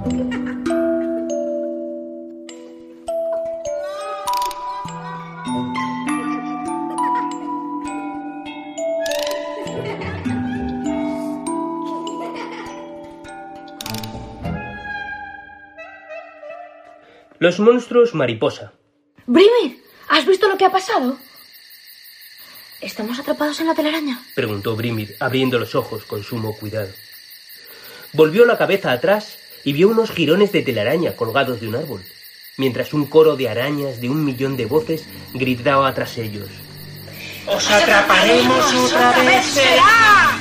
Los monstruos mariposa. Brimir, ¿has visto lo que ha pasado? ¿Estamos atrapados en la telaraña?, preguntó Brimir, abriendo los ojos con sumo cuidado. Volvió la cabeza atrás y vio unos jirones de telaraña colgados de un árbol, mientras un coro de arañas de 1.000.000 de voces gritaba tras ellos. ¡Os atraparemos otra vez, será!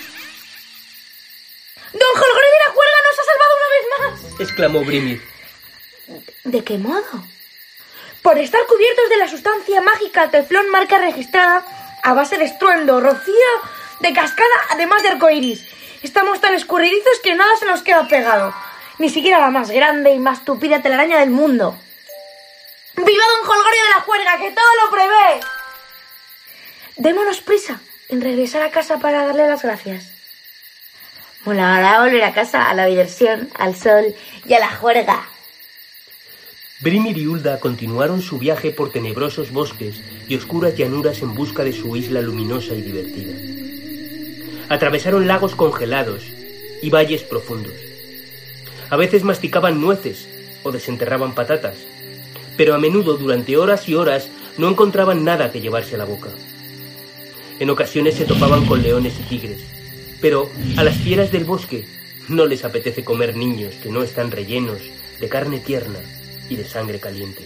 ¡Don Holgorio de la Juerga nos ha salvado una vez más!, exclamó Brimir. ¿De qué modo? Por estar cubiertos de la sustancia mágica teflón marca registrada a base de estruendo, rocío, de cascada, además de arcoiris. Estamos tan escurridizos que nada se nos queda pegado, ni siquiera la más grande y más tupida telaraña del mundo. ¡Viva don Holgorio de la Juerga, que todo lo prevé! Démonos prisa en regresar a casa para darle las gracias. Molará volver a casa, a la diversión, al sol y a la juerga. Brimir y Hulda continuaron su viaje por tenebrosos bosques y oscuras llanuras en busca de su isla luminosa y divertida. Atravesaron lagos congelados y valles profundos. A veces masticaban nueces o desenterraban patatas, pero a menudo durante horas y horas no encontraban nada que llevarse a la boca. En ocasiones se topaban con leones y tigres, pero a las fieras del bosque no les apetece comer niños que no están rellenos de carne tierna y de sangre caliente.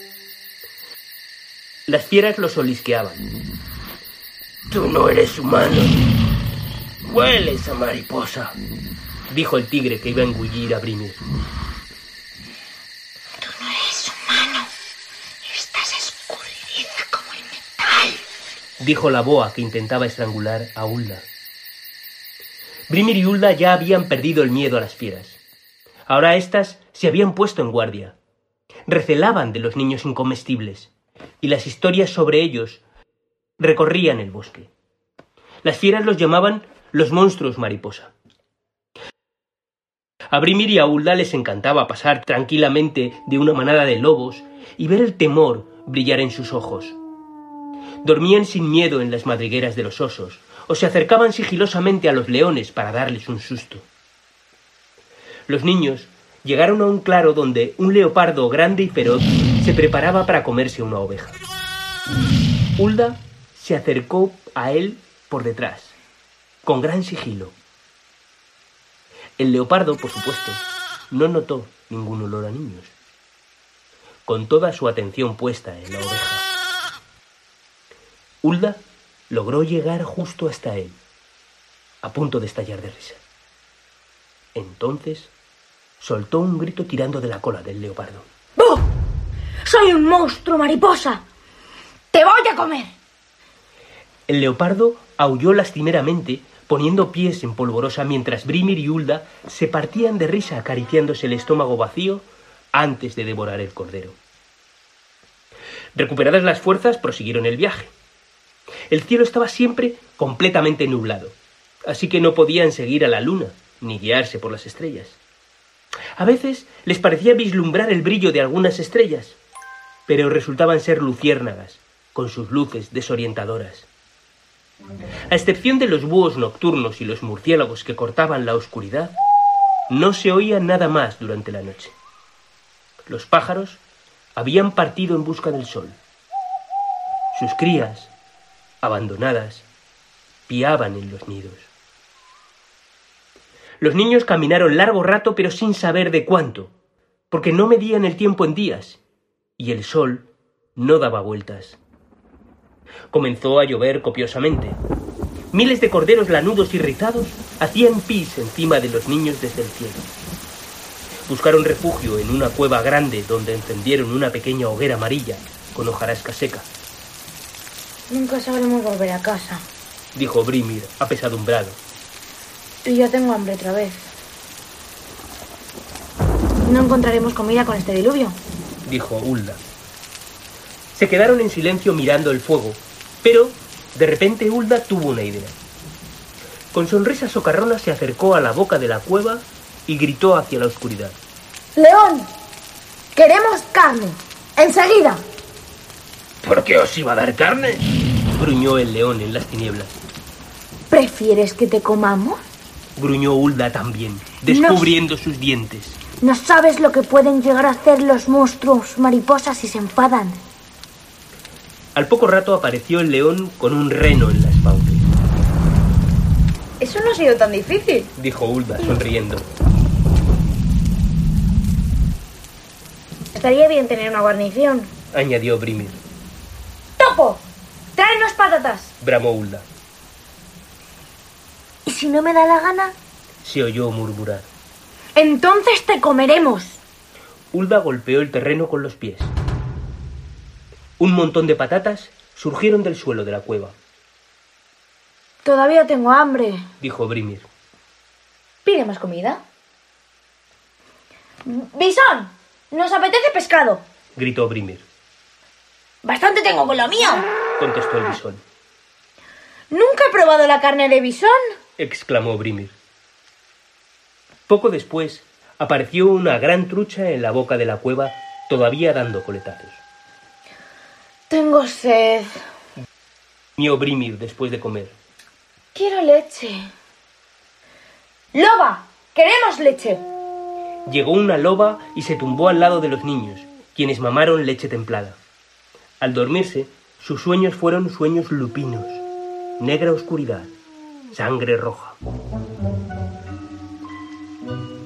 Las fieras los olisqueaban. «Tú no eres humano. Hueles a mariposa», dijo el tigre que iba a engullir a Brimir. Tú no eres humano. Estás escurridiza como el metal, dijo la boa que intentaba estrangular a Hulda. Brimir y Hulda ya habían perdido el miedo a las fieras. Ahora éstas se habían puesto en guardia. Recelaban de los niños incomestibles, y las historias sobre ellos recorrían el bosque. Las fieras los llamaban los monstruos mariposa. A Brimir y a Hulda les encantaba pasar tranquilamente de una manada de lobos y ver el temor brillar en sus ojos. Dormían sin miedo en las madrigueras de los osos, o se acercaban sigilosamente a los leones para darles un susto. Los niños llegaron a un claro donde un leopardo grande y feroz se preparaba para comerse una oveja. Hulda se acercó a él por detrás, con gran sigilo. El leopardo, por supuesto, no notó ningún olor a niños, con toda su atención puesta en la oveja. Hulda logró llegar justo hasta él, a punto de estallar de risa. Entonces soltó un grito tirando de la cola del leopardo. ¡Oh! ¡Soy un monstruo mariposa! ¡Te voy a comer! El leopardo aulló lastimeramente, poniendo pies en polvorosa mientras Brimir y Hulda se partían de risa acariciándose el estómago vacío antes de devorar el cordero. Recuperadas las fuerzas, prosiguieron el viaje. El cielo estaba siempre completamente nublado, así que no podían seguir a la luna ni guiarse por las estrellas. A veces les parecía vislumbrar el brillo de algunas estrellas, pero resultaban ser luciérnagas, con sus luces desorientadoras. A excepción de los búhos nocturnos y los murciélagos que cortaban la oscuridad, no se oía nada más durante la noche. Los pájaros habían partido en busca del sol. Sus crías, abandonadas, piaban en los nidos. Los niños caminaron largo rato, pero sin saber de cuánto, porque no medían el tiempo en días, y el sol no daba vueltas. Comenzó a llover copiosamente. Miles de corderos lanudos y rizados hacían pis encima de los niños desde el cielo. Buscaron refugio en una cueva grande donde encendieron una pequeña hoguera amarilla con hojarasca seca. Nunca sabremos volver a casa, dijo Brimir, apesadumbrado. Y yo tengo hambre otra vez. No encontraremos comida con este diluvio, dijo Hulda. Se quedaron en silencio mirando el fuego, pero de repente Hulda tuvo una idea. Con sonrisa socarrona se acercó a la boca de la cueva y gritó hacia la oscuridad. León, queremos carne. Enseguida. ¿Por qué os iba a dar carne? Gruñó el león en las tinieblas. ¿Prefieres que te comamos? Gruñó Hulda también, descubriendo sus dientes. No sabes lo que pueden llegar a hacer los monstruos mariposas si se enfadan. Al poco rato apareció el león con un reno en las fauces. Eso no ha sido tan difícil, dijo Hulda, sonriendo. Estaría bien tener una guarnición, añadió Brimir. ¡Topo! ¡Tráenos patatas! Bramó Hulda. ¿Y si no me da la gana? Se oyó murmurar. ¡Entonces te comeremos! Hulda golpeó el terreno con los pies. Un montón de patatas surgieron del suelo de la cueva. Todavía tengo hambre, dijo Brimir. ¿Pide más comida? ¡Bisón! ¡Nos apetece pescado! Gritó Brimir. ¡Bastante tengo con lo mío!, contestó el bisón. ¿Nunca he probado la carne de bisón?, exclamó Brimir. Poco después apareció una gran trucha en la boca de la cueva, todavía dando coletazos. Tengo sed, mió Brimir después de comer. Quiero leche. ¡Loba! ¡Queremos leche! Llegó una loba y se tumbó al lado de los niños, quienes mamaron leche templada. Al dormirse, sus sueños fueron sueños lupinos, negra oscuridad, sangre roja.